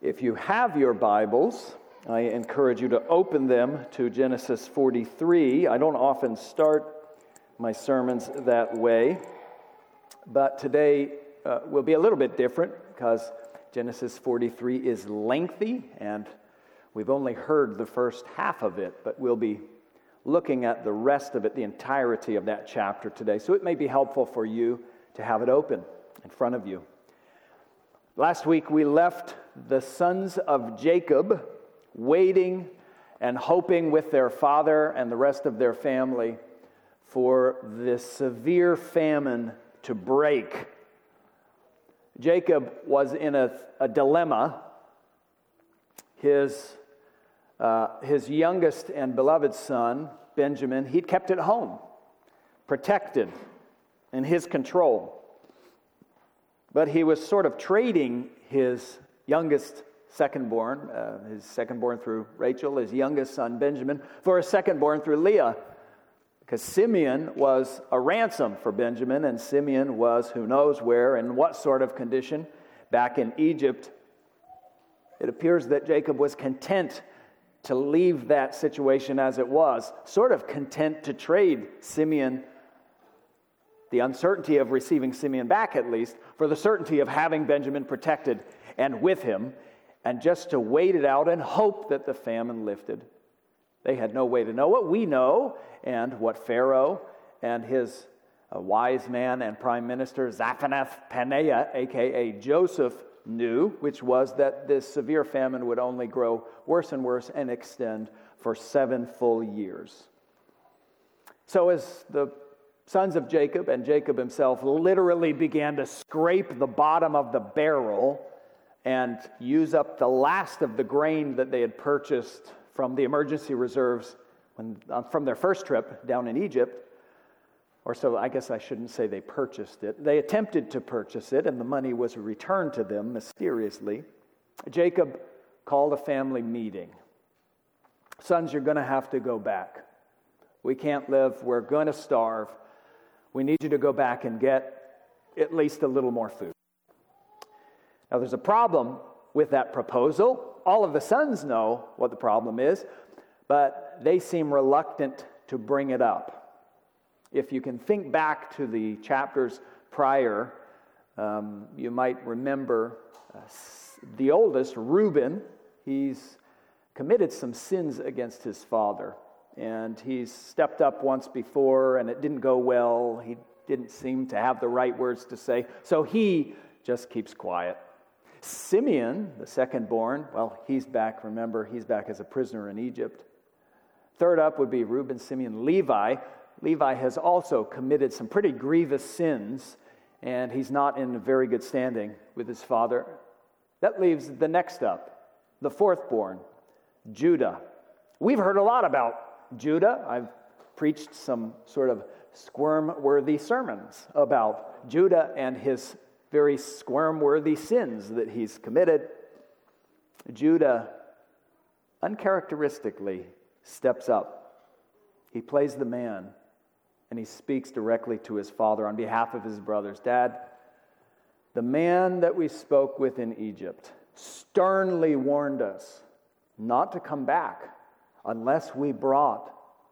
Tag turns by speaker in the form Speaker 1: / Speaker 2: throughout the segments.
Speaker 1: If you have your Bibles, I encourage you to open them to Genesis 43. I don't often start my sermons that way, but today will be a little bit different because Genesis 43 is lengthy, and we've only heard the first half of it, but we'll be looking at the rest of it, the entirety of that chapter today. So it may be helpful for you to have it open in front of you. Last week we left the sons of Jacob waiting and hoping with their father and the rest of their family for this severe famine to break. Jacob was in a dilemma. His youngest and beloved son, Benjamin, he'd kept at home, protected, in his control. But he was sort of trading his youngest secondborn, his secondborn through Rachel, his youngest son Benjamin, for a secondborn through Leah. Because Simeon was a ransom for Benjamin, and Simeon was who knows where and what sort of condition back in Egypt. It appears that Jacob was content to leave that situation as it was, sort of content to trade Simeon, the uncertainty of receiving Simeon back at least, for the certainty of having Benjamin protected and with him, and just to wait it out and hope that the famine lifted. They had no way to know what we know, and what Pharaoh and his wise man and prime minister Zaphenath-Paneah, a.k.a. Joseph, knew, which was that this severe famine would only grow worse and worse and extend for 7 full years. So as the sons of Jacob and Jacob himself literally began to scrape the bottom of the barrel and use up the last of the grain that they had purchased from the emergency reserves from their first trip down in Egypt, or so I guess I shouldn't say they purchased it. They attempted to purchase it, and the money was returned to them mysteriously. Jacob called a family meeting. Sons, you're going to have to go back. We can't live. We're going to starve. We need you to go back and get at least a little more food. Now, there's a problem with that proposal. All of the sons know what the problem is, but they seem reluctant to bring it up. If you can think back to the chapters prior, you might remember the oldest, Reuben. He's committed some sins against his father, and he's stepped up once before, and it didn't go well. He didn't seem to have the right words to say, so he just keeps quiet. Simeon, the second-born, well, he's back. Remember, he's back as a prisoner in Egypt. Third up would be Reuben, Simeon, Levi. Levi has also committed some pretty grievous sins, and he's not in a very good standing with his father. That leaves the next up, the fourth-born, Judah. We've heard a lot about Judah. I've preached some sort of squirm-worthy sermons about Judah and his very squirm-worthy sins that he's committed. Judah uncharacteristically steps up. He plays the man, and he speaks directly to his father on behalf of his brothers. Dad, the man that we spoke with in Egypt sternly warned us not to come back unless we brought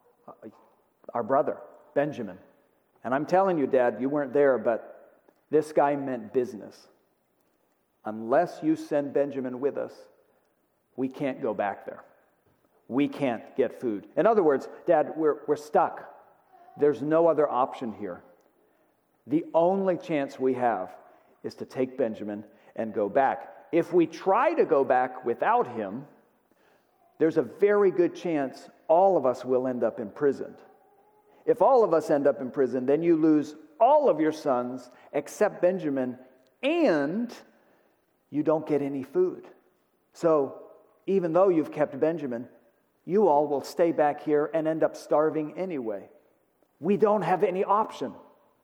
Speaker 1: our brother, Benjamin. And I'm telling you, Dad, you weren't there, but this guy meant business. Unless you send Benjamin with us, we can't go back there. We can't get food. In other words, Dad, we're stuck. There's no other option here. The only chance we have is to take Benjamin and go back. If we try to go back without him, there's a very good chance all of us will end up imprisoned. If all of us end up in prison, then you lose all of your sons except Benjamin, and you don't get any food. So even though you've kept Benjamin, you all will stay back here and end up starving anyway. We don't have any option.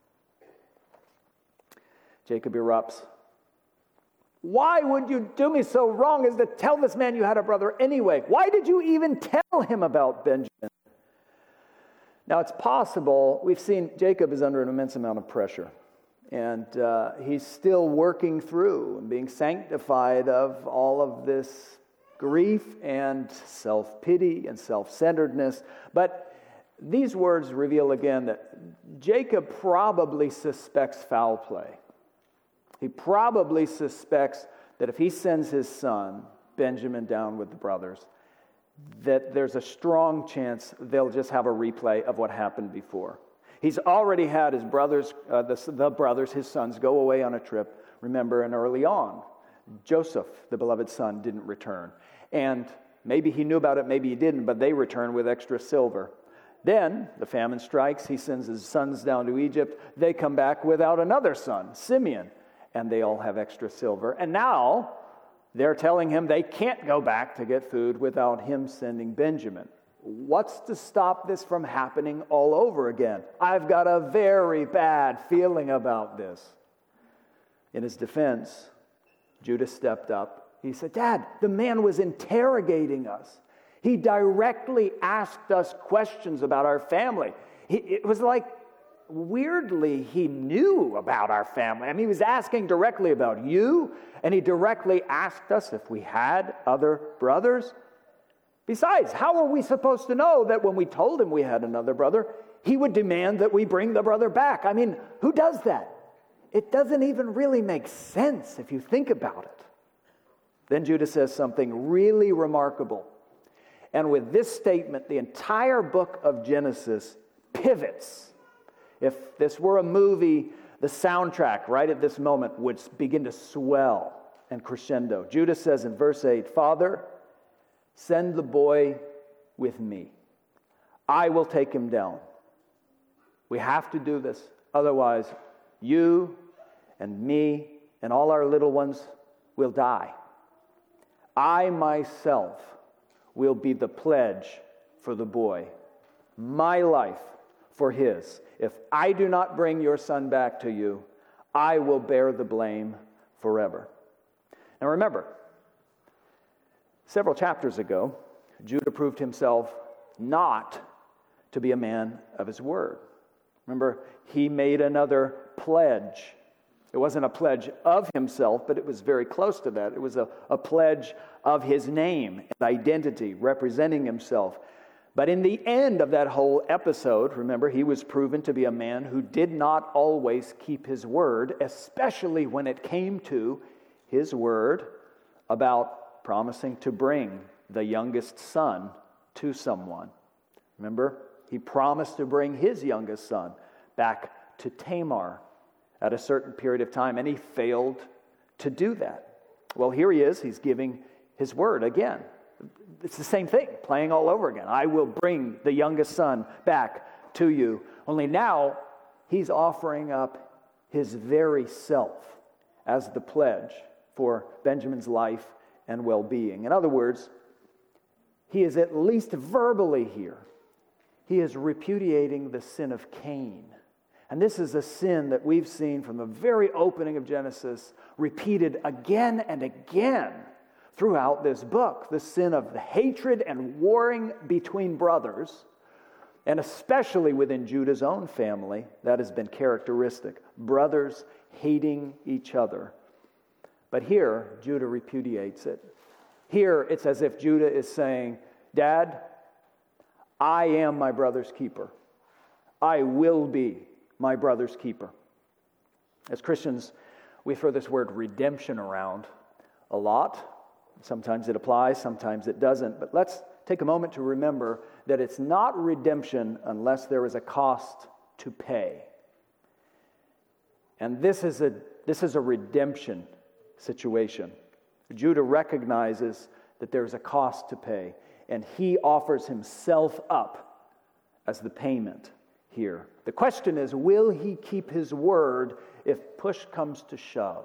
Speaker 1: Jacob erupts. Why would you do me so wrong as to tell this man you had a brother anyway? Why did you even tell him about Benjamin? Now, it's possible, we've seen Jacob is under an immense amount of pressure. And he's still working through and being sanctified of all of this grief and self-pity and self-centeredness. But these words reveal again that Jacob probably suspects foul play. He probably suspects that if he sends his son, Benjamin, down with the brothers, that there's a strong chance they'll just have a replay of what happened before. He's already had his brothers, the brothers, his sons, go away on a trip. Remember, and early on, Joseph, the beloved son, didn't return. And maybe he knew about it, maybe he didn't, but they returned with extra silver. Then the famine strikes. He sends his sons down to Egypt. They come back without another son, Simeon, and they all have extra silver. And now they're telling him they can't go back to get food without him sending Benjamin. What's to stop this from happening all over again? I've got a very bad feeling about this. In his defense, Judah stepped up. He said, Dad, the man was interrogating us. He directly asked us questions about our family. It was like, weirdly, he knew about our family. I mean, he was asking directly about you, and he directly asked us if we had other brothers. Besides, how are we supposed to know that when we told him we had another brother, he would demand that we bring the brother back? I mean, who does that? It doesn't even really make sense if you think about it. Then Judah says something really remarkable. And with this statement, the entire book of Genesis pivots. If this were a movie, the soundtrack right at this moment would begin to swell and crescendo. Judah says in verse 8, Father, send the boy with me. I will take him down. We have to do this. Otherwise, you and me and all our little ones will die. I myself will be the pledge for the boy. My life for his. If I do not bring your son back to you, I will bear the blame forever. Now remember, several chapters ago, Judah proved himself not to be a man of his word. Remember, he made another pledge. It wasn't a pledge of himself, but it was very close to that. It was a pledge of his name and identity, representing himself. But in the end of that whole episode, remember, he was proven to be a man who did not always keep his word, especially when it came to his word about promising to bring the youngest son to someone. Remember, he promised to bring his youngest son back to Tamar at a certain period of time, and he failed to do that. Well, here he is. He's giving his word again. It's the same thing, playing all over again. I will bring the youngest son back to you. Only now, he's offering up his very self as the pledge for Benjamin's life and well-being. In other words, he is at least verbally here. He is repudiating the sin of Cain. And this is a sin that we've seen from the very opening of Genesis, repeated again and again throughout this book. The sin of the hatred and warring between brothers, and especially within Judah's own family, that has been characteristic. Brothers hating each other. But here, Judah repudiates it. Here, it's as if Judah is saying, Dad, I am my brother's keeper. I will be my brother's keeper. As Christians, we throw this word redemption around a lot. Sometimes it applies, sometimes it doesn't. But let's take a moment to remember that it's not redemption unless there is a cost to pay. And this is a redemption situation. Judah recognizes that there's a cost to pay, and he offers himself up as the payment here. The question is, will he keep his word if push comes to shove?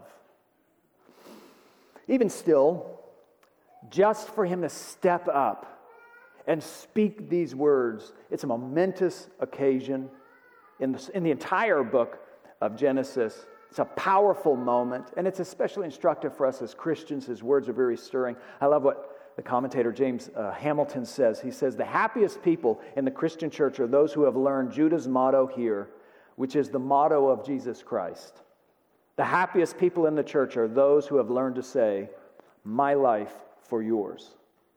Speaker 1: Even still, just for him to step up and speak these words, it's a momentous occasion in the entire book of Genesis. It's a powerful moment, and it's especially instructive for us as Christians. His words are very stirring. I love what the commentator James Hamilton says. He says, the happiest people in the Christian church are those who have learned Judah's motto here, which is the motto of Jesus Christ. The happiest people in the church are those who have learned to say, my life for yours.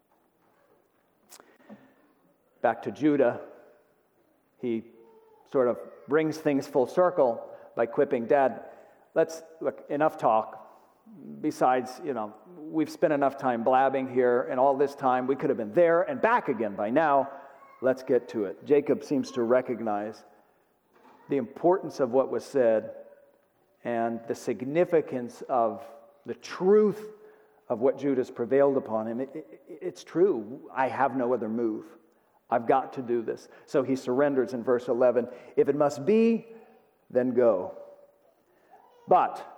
Speaker 1: Back to Judah, he sort of brings things full circle by quipping, Dad, enough talk. Besides, we've spent enough time blabbing here, and all this time we could have been there and back again by now. Let's get to it. Jacob seems to recognize the importance of what was said and the significance of the truth of what Judah's prevailed upon him. It's true. I have no other move. I've got to do this. So he surrenders in verse 11. If it must be, then go. But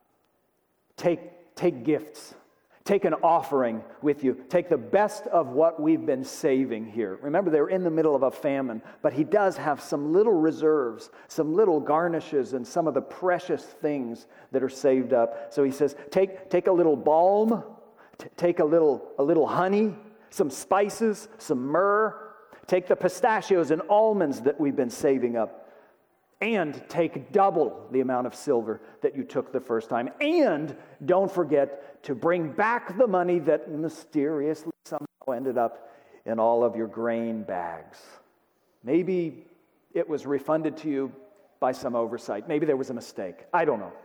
Speaker 1: take gifts. Take an offering with you. Take the best of what we've been saving here. Remember, they're in the middle of a famine, but he does have some little reserves, some little garnishes, and some of the precious things that are saved up. So he says, take a little balm, take a little honey, some spices, some myrrh. Take the pistachios and almonds that we've been saving up. And take double the amount of silver that you took the first time. And don't forget to bring back the money that mysteriously somehow ended up in all of your grain bags. Maybe it was refunded to you by some oversight. Maybe there was a mistake. I don't know.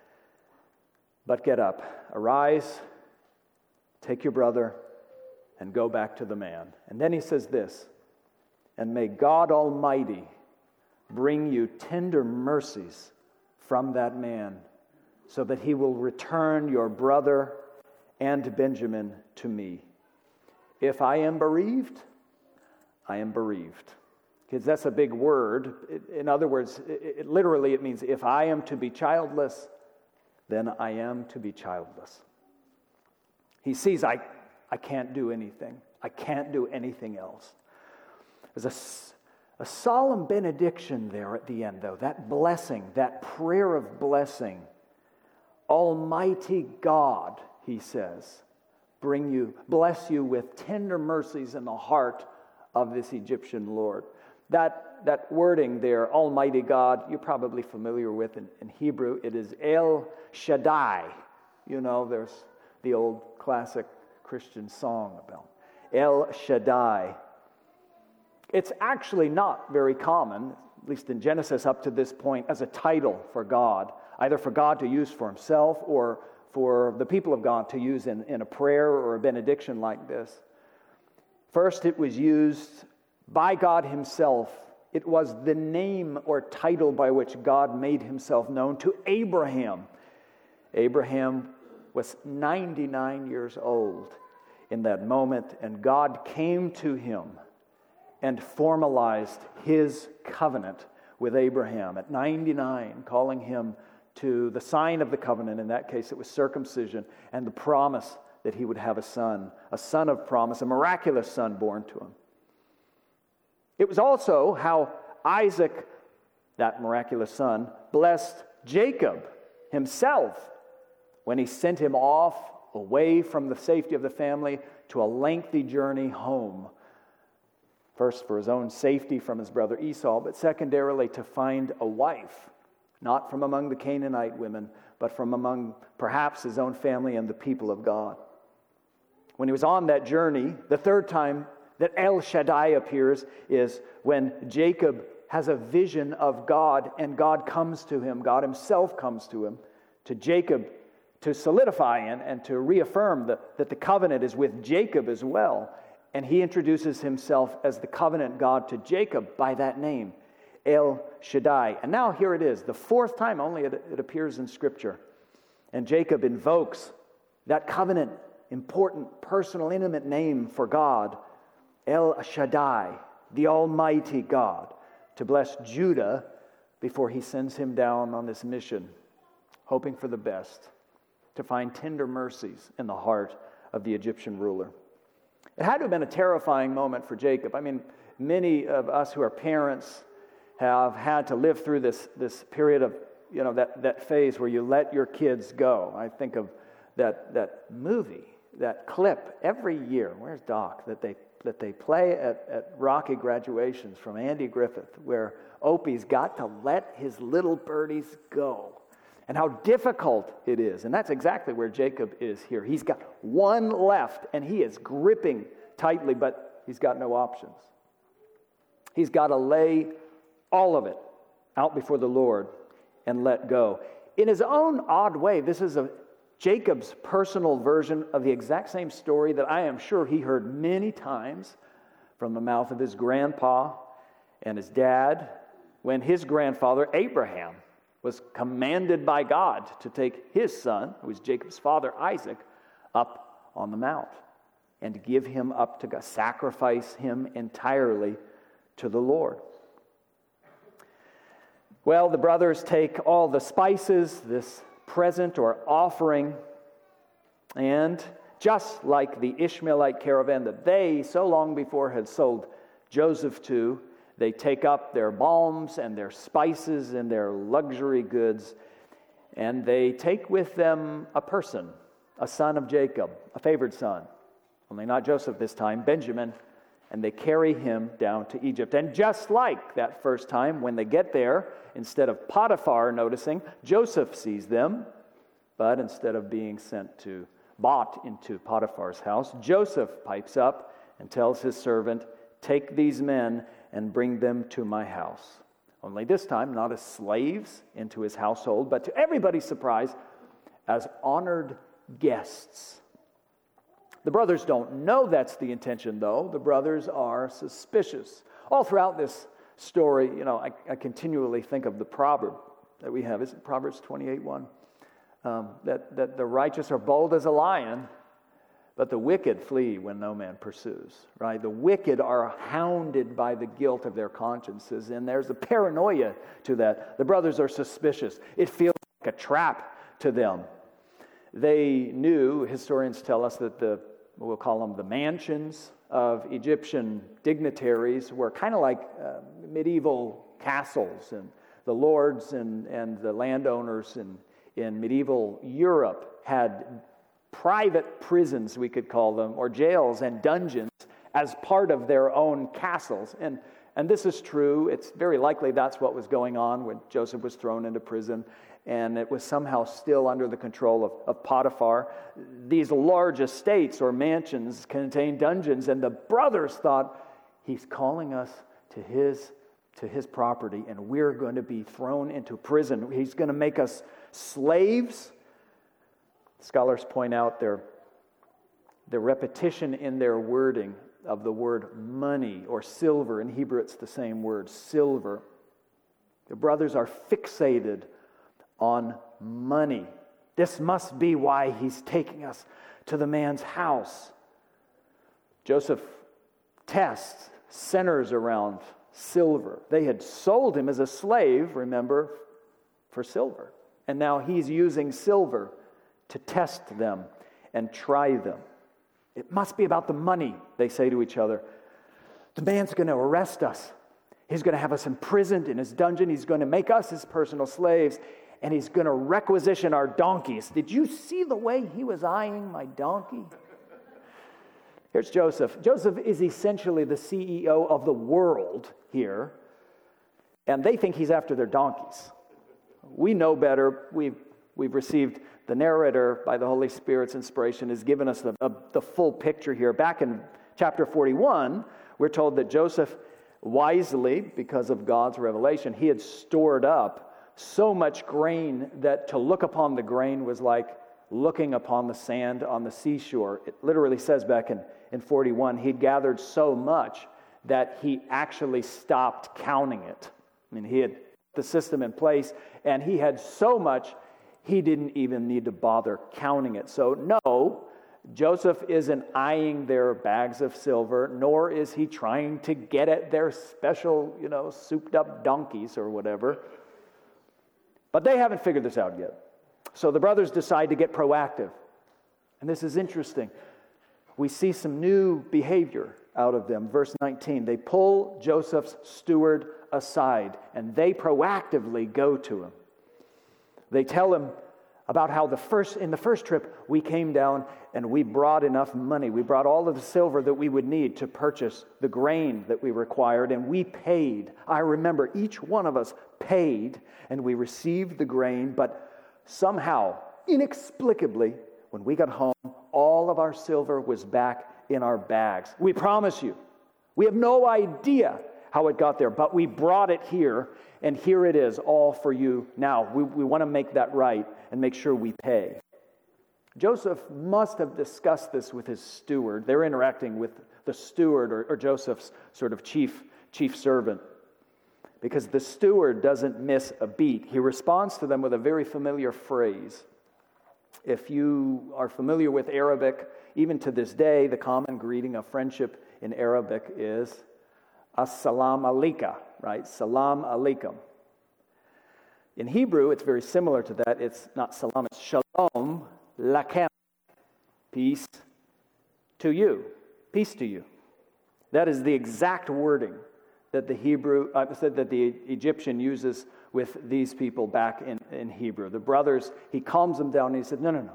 Speaker 1: But get up, arise, take your brother, and go back to the man. And then he says this, and may God Almighty bring you tender mercies from that man, so that he will return your brother and Benjamin to me. If I am bereaved, I am bereaved. Because that's a big word. In other words, literally it means if I am to be childless, then I am to be childless. He sees I can't do anything. I can't do anything else. There's a solemn benediction there at the end, though. That blessing, that prayer of blessing. Almighty God, he says, bless you with tender mercies in the heart of this Egyptian lord. That wording there, Almighty God, you're probably familiar with in Hebrew. It is El Shaddai. There's the old classic Christian song about El Shaddai. It's actually not very common, at least in Genesis up to this point, as a title for God, either for God to use for himself or for the people of God to use in a prayer or a benediction like this. First, it was used by God himself. It was the name or title by which God made himself known to Abraham. Abraham was 99 years old in that moment, and God came to him and formalized his covenant with Abraham at 99, calling him to the sign of the covenant. In that case, it was circumcision and the promise that he would have a son of promise, a miraculous son born to him. It was also how Isaac, that miraculous son, blessed Jacob himself when he sent him off away from the safety of the family to a lengthy journey home. First, for his own safety from his brother Esau, but secondarily to find a wife, not from among the Canaanite women, but from among perhaps his own family and the people of God. When he was on that journey, the third time that El Shaddai appears is when Jacob has a vision of God, and God comes to him, God himself comes to him, to Jacob, to solidify and to reaffirm that the covenant is with Jacob as well. And he introduces himself as the covenant God to Jacob by that name, El Shaddai. And now here it is, the fourth time only it appears in Scripture. And Jacob invokes that covenant, important, personal, intimate name for God, El Shaddai, the Almighty God, to bless Judah before he sends him down on this mission, hoping for the best, to find tender mercies in the heart of the Egyptian ruler. It had to have been a terrifying moment for Jacob. I mean, many of us who are parents have had to live through this period of, that phase where you let your kids go. I think of that movie, that clip every year. Where's Doc? That they play at Rocky graduations from Andy Griffith, where Opie's got to let his little birdies go. and how difficult it is. And that's exactly where Jacob is here. He's got one left, and he is gripping tightly, but he's got no options. He's got to lay all of it out before the Lord and let go. In his own odd way, this is Jacob's personal version of the exact same story that I am sure he heard many times from the mouth of his grandpa and his dad when his grandfather, Abraham, was commanded by God to take his son, who was Jacob's father, Isaac, up on the mount and to give him up to God, sacrifice him entirely to the Lord. Well, the brothers take all the spices, this present or offering, and just like the Ishmaelite caravan that they so long before had sold Joseph to, they take up their balms and their spices and their luxury goods, and they take with them a person, a son of Jacob, a favored son, only not Joseph this time, Benjamin, and they carry him down to Egypt. And just like that first time, when they get there, instead of Potiphar noticing, Joseph sees them, but instead of being bought into Potiphar's house, Joseph pipes up and tells his servant, "Take these men and bring them to my house." Only this time, not as slaves into his household, but to everybody's surprise, as honored guests. The brothers don't know that's the intention, though. The brothers are suspicious. All throughout this story, I continually think of the proverb that we have. Is it Proverbs 28:1? That the righteous are bold as a lion, but the wicked flee when no man pursues, right? The wicked are hounded by the guilt of their consciences, and there's a paranoia to that. The brothers are suspicious. It feels like a trap to them. They knew, historians tell us, that we'll call them the mansions of Egyptian dignitaries were kind of like medieval castles, and the lords and the landowners in medieval Europe had private prisons, we could call them, or jails and dungeons as part of their own castles. And this is true. It's very likely that's what was going on when Joseph was thrown into prison, and it was somehow still under the control of Potiphar. These large estates or mansions contained dungeons, and the brothers thought, he's calling us to his property, and we're going to be thrown into prison. He's going to make us slaves. Scholars point out the repetition in their wording of the word money or silver. In Hebrew, it's the same word, silver. The brothers are fixated on money. This must be why he's taking us to the man's house. Joseph test centers around silver. They had sold him as a slave, remember, for silver. And now he's using silver to test them and try them. It must be about the money, they say to each other. The man's going to arrest us. He's going to have us imprisoned in his dungeon. He's going to make us his personal slaves, and he's going to requisition our donkeys. Did you see the way he was eyeing my donkey? Here's Joseph. Joseph is essentially the CEO of the world here, and they think he's after their donkeys. We know better. We've received the narrator, by the Holy Spirit's inspiration, has given us the full picture here. Back in chapter 41, we're told that Joseph wisely, because of God's revelation, he had stored up so much grain that to look upon the grain was like looking upon the sand on the seashore. It literally says back in 41, he'd gathered so much that he actually stopped counting it. I mean, he had the system in place, and he had so much he didn't even need to bother counting it. So no, Joseph isn't eyeing their bags of silver, nor is he trying to get at their special, souped up donkeys or whatever. But they haven't figured this out yet. So the brothers decide to get proactive. And this is interesting. We see some new behavior out of them. Verse 19, they pull Joseph's steward aside, and they proactively go to him. They tell him about how in the first trip we came down and we brought enough money. We brought all of the silver that we would need to purchase the grain that we required, and we paid. I remember each one of us paid, and we received the grain, but somehow, inexplicably, when we got home, all of our silver was back in our bags. We promise you. We have no idea how it got there, but we brought it here, and here it is, all for you now. We want to make that right and make sure we pay. Joseph must have discussed this with his steward. They're interacting with the steward or Joseph's sort of chief servant, because the steward doesn't miss a beat. He responds to them with a very familiar phrase. If you are familiar with Arabic, even to this day, the common greeting of friendship in Arabic is As-salam alayka, right? Salam alaikum. In Hebrew, it's very similar to that. It's not salam, it's shalom lakem. Peace to you. Peace to you. That is the exact wording that the Egyptian uses with these people back in Hebrew. The brothers, he calms them down and he said, no.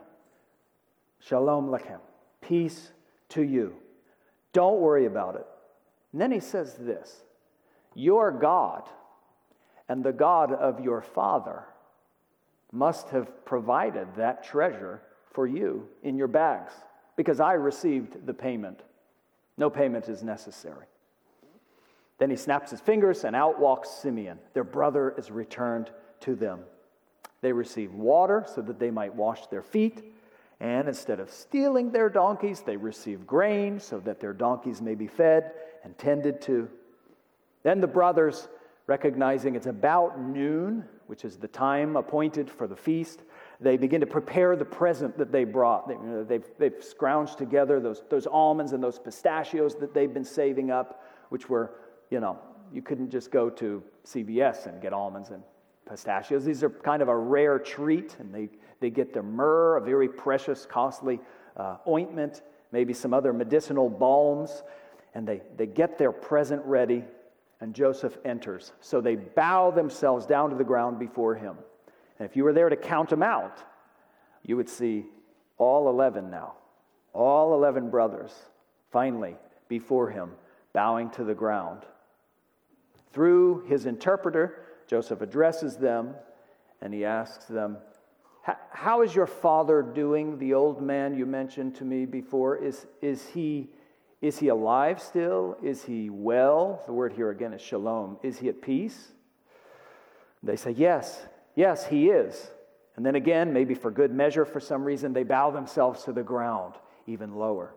Speaker 1: Shalom lakem. Peace to you. Don't worry about it. And then he says this, your God and the God of your father must have provided that treasure for you in your bags, because I received the payment. No payment is necessary. Then he snaps his fingers and out walks Simeon. Their brother is returned to them. They receive water so that they might wash their feet. And instead of stealing their donkeys, they receive grain so that their donkeys may be fed and tended to. Then the brothers, recognizing it's about noon, which is the time appointed for the feast, they begin to prepare the present that they brought. They've scrounged together those almonds and those pistachios that they've been saving up, which were, you couldn't just go to CVS and get almonds and pistachios. These are kind of a rare treat, and they get their myrrh, a very precious, costly ointment, maybe some other medicinal balms, and they get their present ready, and Joseph enters. So they bow themselves down to the ground before him. And if you were there to count them out, you would see all 11 now, all 11 brothers, finally, before him, bowing to the ground. Through his interpreter, Joseph addresses them, and he asks them, how is your father doing, the old man you mentioned to me before? Is he alive still? Is he well? The word here again is shalom. Is he at peace? They say, yes, he is. And then again, maybe for good measure, for some reason, they bow themselves to the ground, even lower.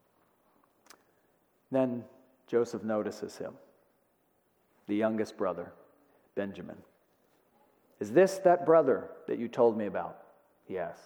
Speaker 1: Then Joseph notices him, the youngest brother, Benjamin. Is this that brother that you told me about? Yes.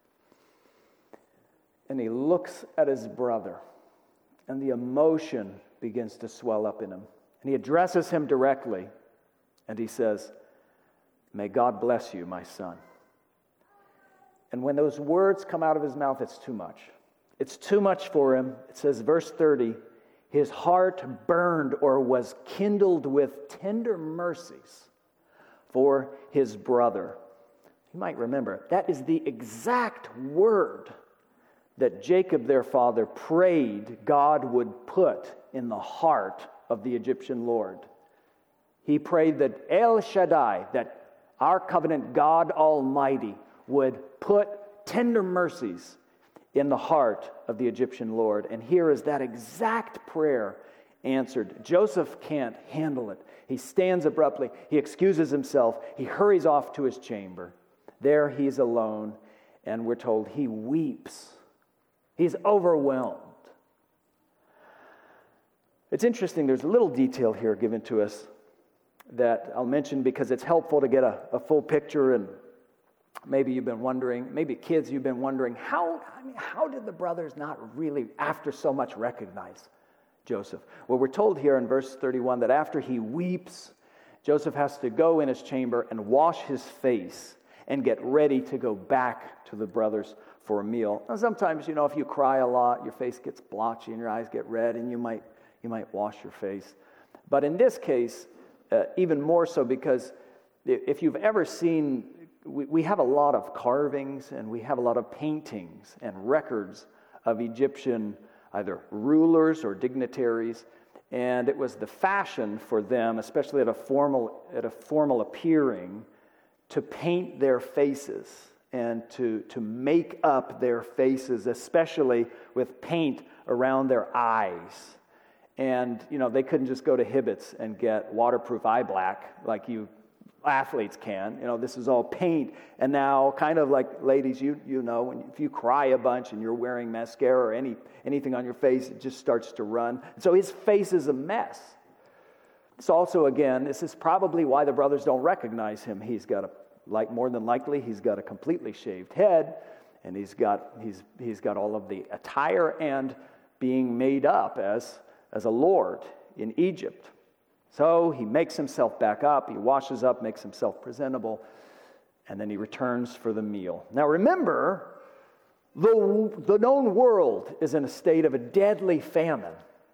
Speaker 1: And he looks at his brother, and the emotion begins to swell up in him. And he addresses him directly, and he says, may God bless you, my son. And when those words come out of his mouth, it's too much. It's too much for him. It says, verse 30, his heart burned or was kindled with tender mercies for his brother. You might remember, that is the exact word that Jacob, their father, prayed God would put in the heart of the Egyptian Lord. He prayed that El Shaddai, that our covenant God Almighty, would put tender mercies in the heart of the Egyptian Lord. And here is that exact prayer answered. Joseph can't handle it. He stands abruptly. He excuses himself. He hurries off to his chamber. There he's alone, and we're told he weeps. He's overwhelmed. It's interesting, there's a little detail here given to us that I'll mention because it's helpful to get a full picture, and maybe you've been wondering, maybe kids, you've been wondering, how did the brothers not really, after so much, recognize Joseph? Well, we're told here in verse 31 that after he weeps, Joseph has to go in his chamber and wash his face and get ready to go back to the brothers for a meal. Now, sometimes, if you cry a lot, your face gets blotchy and your eyes get red, and you might wash your face. But in this case, even more so, because if you've ever seen, we have a lot of carvings and we have a lot of paintings and records of Egyptian either rulers or dignitaries, and it was the fashion for them, especially at a formal appearing, to paint their faces and to make up their faces, especially with paint around their eyes. And, they couldn't just go to Hibbett's and get waterproof eye black like you athletes can. This is all paint. And now, kind of like ladies, if you cry a bunch and you're wearing mascara or anything on your face, it just starts to run. So his face is a mess. It's also, again, this is probably why the brothers don't recognize him. He's got more than likely, he's got a completely shaved head, and he's got all of the attire and being made up as a lord in Egypt. So he makes himself back up, he washes up, makes himself presentable, and then he returns for the meal. Now remember, the known world is in a state of a deadly famine.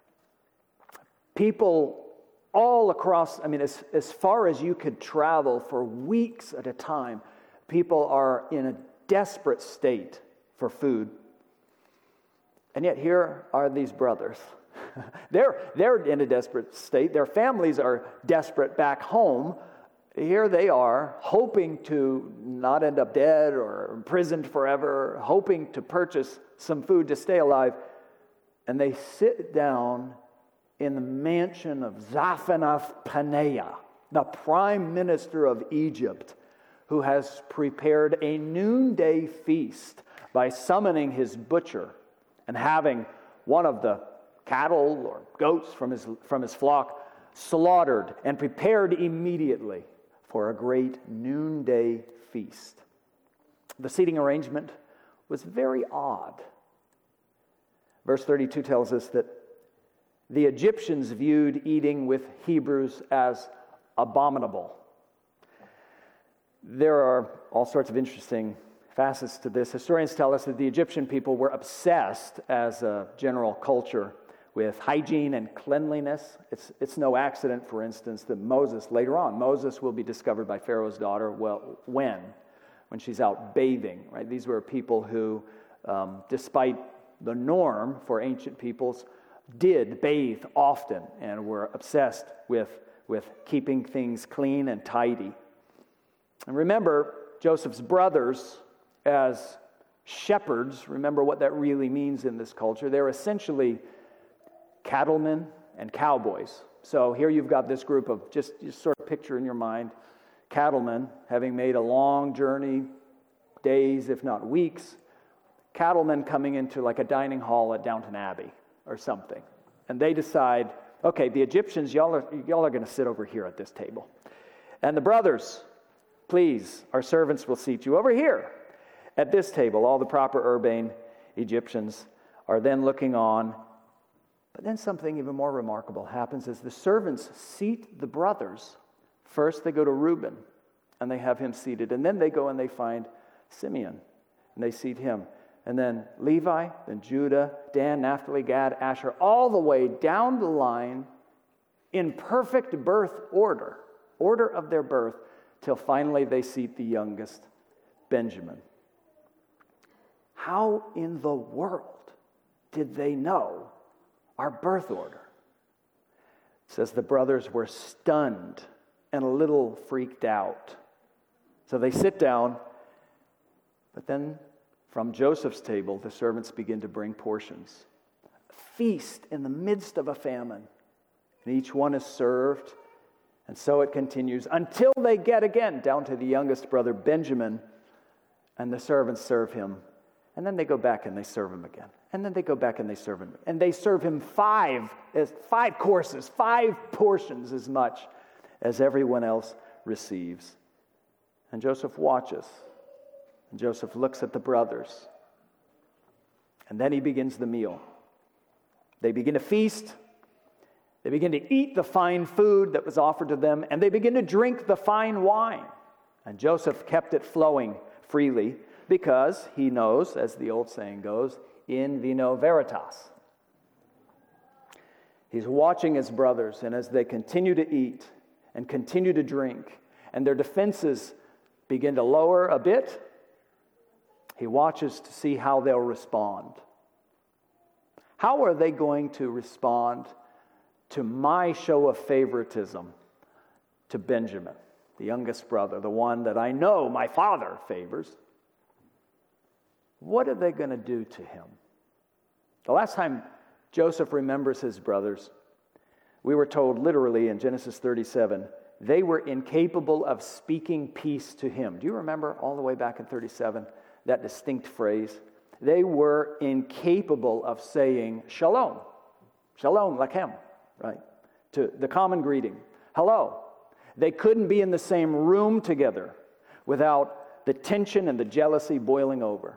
Speaker 1: People all across, as far as you could travel for weeks at a time, people are in a desperate state for food. And yet here are these brothers. They're in a desperate state. Their families are desperate back home. Here they are, hoping to not end up dead or imprisoned forever, hoping to purchase some food to stay alive. And they sit down in the mansion of Zaphenath-Paneah, the prime minister of Egypt, who has prepared a noonday feast by summoning his butcher and having one of the cattle or goats from his flock slaughtered and prepared immediately for a great noonday feast. The seating arrangement was very odd. Verse 32 tells us that the Egyptians viewed eating with Hebrews as abominable. There are all sorts of interesting facets to this. Historians tell us that the Egyptian people were obsessed as a general culture with hygiene and cleanliness. It's no accident, for instance, that Moses will be discovered by Pharaoh's daughter. Well, when she's out bathing, right? These were people who, despite the norm for ancient peoples, did bathe often and were obsessed with keeping things clean and tidy. And remember, Joseph's brothers as shepherds, remember what that really means in this culture. They're essentially cattlemen and cowboys. So here you've got this group of, just sort of picture in your mind, cattlemen having made a long journey, days if not weeks, cattlemen coming into like a dining hall at Downton Abbey or something. And they decide, okay, the Egyptians, y'all are going to sit over here at this table. And the brothers, please, our servants will seat you over here at this table. All the proper urbane Egyptians are then looking on. But then something even more remarkable happens as the servants seat the brothers. First they go to Reuben and they have him seated. And then they go and they find Simeon and they seat him. And then Levi, then Judah, Dan, Naphtali, Gad, Asher, all the way down the line in perfect birth order of their birth, till finally they seat the youngest, Benjamin. How in the world did they know our birth order? It says the brothers were stunned and a little freaked out. So they sit down, but then from Joseph's table, the servants begin to bring portions. A feast in the midst of a famine. And each one is served. And so it continues until they get again down to the youngest brother, Benjamin. And the servants serve him. And then they go back and they serve him again. And then they go back and they serve him. And they serve him five courses, 5 portions as much as everyone else receives. And Joseph watches. And Joseph looks at the brothers. And then he begins the meal. They begin to feast. They begin to eat the fine food that was offered to them. And they begin to drink the fine wine. And Joseph kept it flowing freely because he knows, as the old saying goes, in vino veritas. He's watching his brothers, and as they continue to eat and continue to drink, and their defenses begin to lower a bit, he watches to see how they'll respond. How are they going to respond to my show of favoritism to Benjamin, the youngest brother, the one that I know my father favors? what are they going to do to him? The last time Joseph remembers his brothers, we were told literally in Genesis 37, they were incapable of speaking peace to him. Do you remember all the way back in 37, that distinct phrase? They were incapable of saying shalom, shalom lachem, right? To the common greeting, hello. They couldn't be in the same room together without the tension and the jealousy boiling over.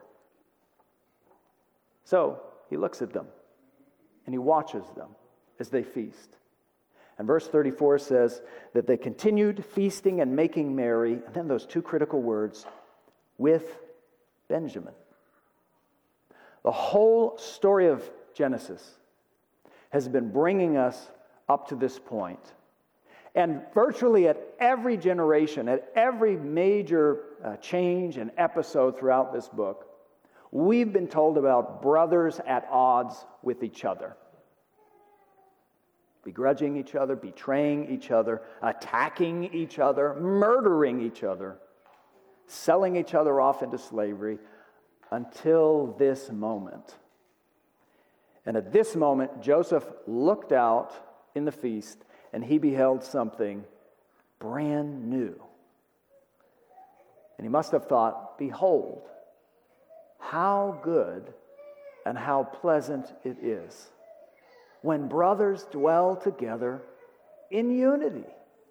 Speaker 1: So he looks at them and he watches them as they feast. And verse 34 says that they continued feasting and making merry, and then those two critical words, with Benjamin. The whole story of Genesis has been bringing us up to this point. And virtually at every generation, at every major change and episode throughout this book, we've been told about brothers at odds with each other. Begrudging each other, betraying each other, attacking each other, murdering each other, selling each other off into slavery, until this moment. And at this moment, Joseph looked out in the feast, and he beheld something brand new. And he must have thought, behold, how good and how pleasant it is when brothers dwell together in unity.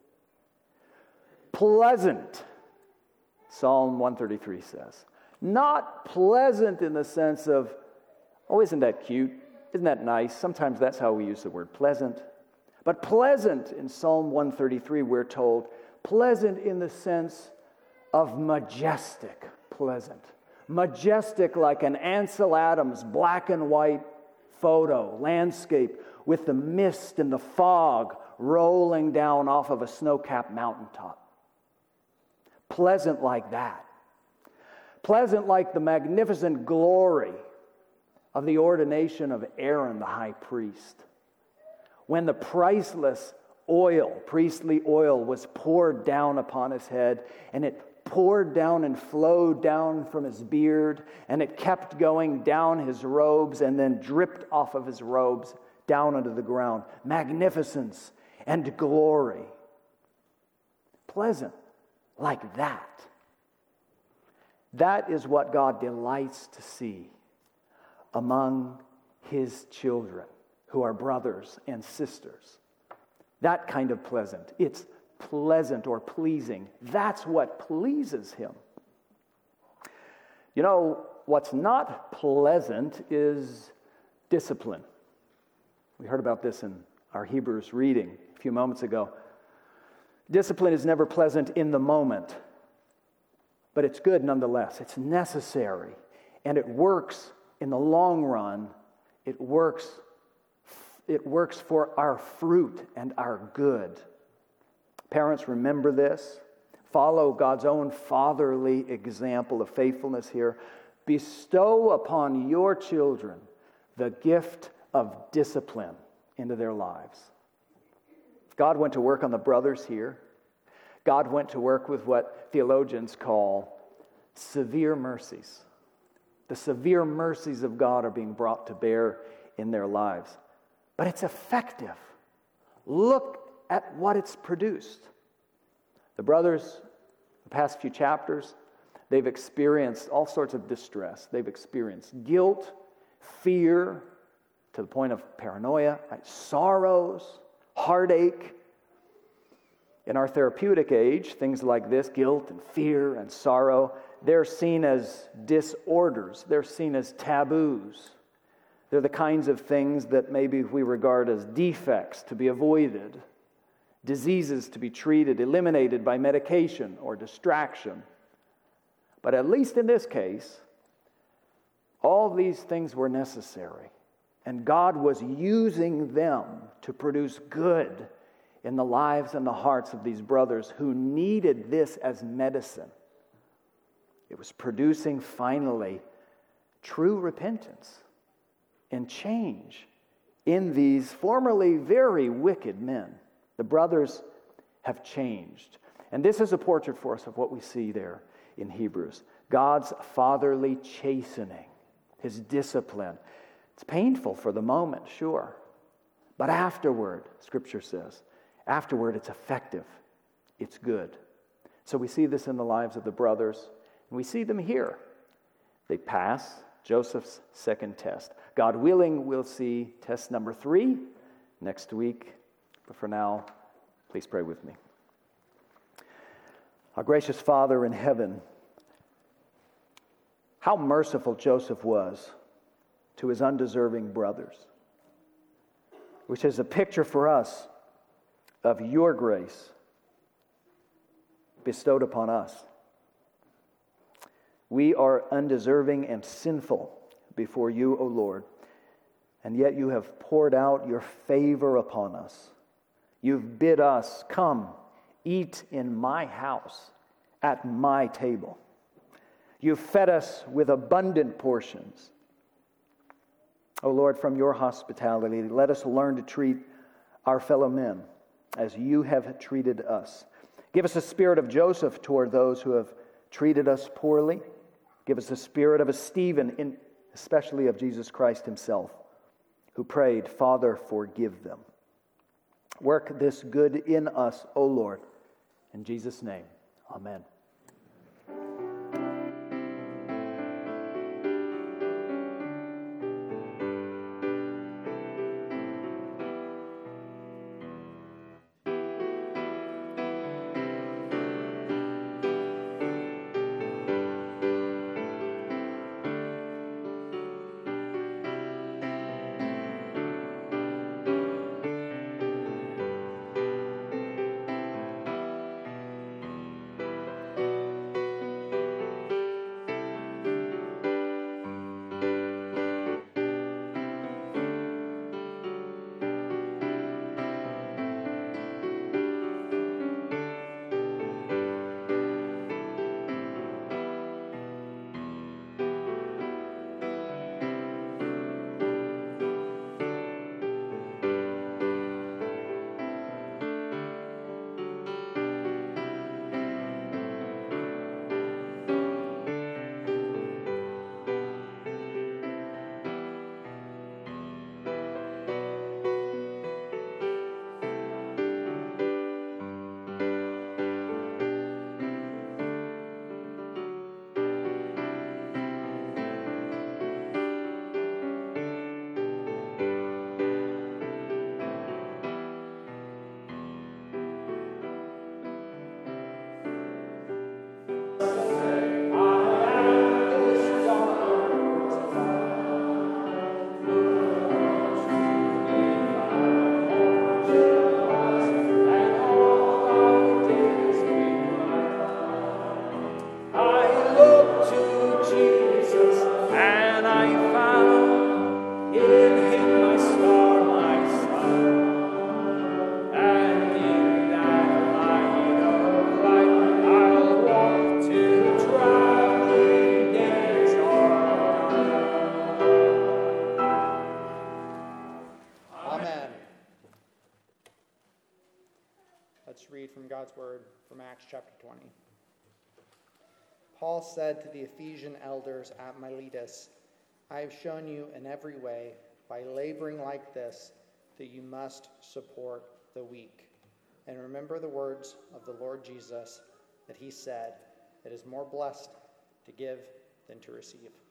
Speaker 1: Pleasant, Psalm 133 says. Not pleasant in the sense of, oh, isn't that cute? Isn't that nice? Sometimes that's how we use the word pleasant. But pleasant in Psalm 133, we're told, pleasant in the sense of majestic pleasant. Majestic like an Ansel Adams black and white photo, landscape with the mist and the fog rolling down off of a snow-capped mountaintop. Pleasant like that. Pleasant like the magnificent glory of the ordination of Aaron the high priest. When the priceless oil, priestly oil, was poured down upon his head, and it poured down and flowed down from his beard, and it kept going down his robes and then dripped off of his robes down onto the ground. Magnificence and glory. Pleasant like that. That is what God delights to see among his children who are brothers and sisters. That kind of pleasant. It's pleasant or pleasing. That's what pleases him. You know, what's not pleasant is discipline. We heard about this in our Hebrews reading a few moments ago. Discipline is never pleasant in the moment, but it's good nonetheless. It's necessary, and it works in the long run. It works for our fruit and our good. Parents, remember this. Follow God's own fatherly example of faithfulness here. Bestow upon your children the gift of discipline into their lives. God went to work on the brothers here. God went to work with what theologians call severe mercies. The severe mercies of God are being brought to bear in their lives. But it's effective. Look at what it's produced. The brothers, the past few chapters, they've experienced all sorts of distress. They've experienced guilt, fear, to the point of paranoia, right? Sorrows, heartache. In our therapeutic age, things like this, guilt and fear and sorrow, they're seen as disorders. They're seen as taboos. They're the kinds of things that maybe we regard as defects to be avoided, diseases to be treated, eliminated by medication or distraction. But at least in this case, all these things were necessary. And God was using them to produce good in the lives and the hearts of these brothers who needed this as medicine. It was producing finally true repentance and change in these formerly very wicked men. The brothers have changed. And this is a portrait for us of what we see there in Hebrews. God's fatherly chastening his discipline. It's painful for the moment, sure. But afterward, Scripture says, afterward it's effective. It's good. So we see this in the lives of the brothers, and we see them here. They pass Joseph's second test. God willing, we'll see test number 3 next week. But for now, please pray with me. Our gracious Father in heaven, how merciful Joseph was to his undeserving brothers, which is a picture for us of your grace bestowed upon us. We are undeserving and sinful before you, O Lord, and yet you have poured out your favor upon us. You've bid us, come, eat in my house, at my table. You've fed us with abundant portions. O Lord, from your hospitality, let us learn to treat our fellow men as you have treated us. Give us a spirit of Joseph toward those who have treated us poorly. Give us a spirit of a Stephen, especially of Jesus Christ himself, who prayed, Father, forgive them. Work this good in us, O Lord. In Jesus' name, amen.
Speaker 2: Let's read from God's word from Acts chapter 20. Paul said to the Ephesian elders at Miletus, I have shown you in every way, by laboring like this, that you must support the weak. And remember the words of the Lord Jesus, that he said, it is more blessed to give than to receive.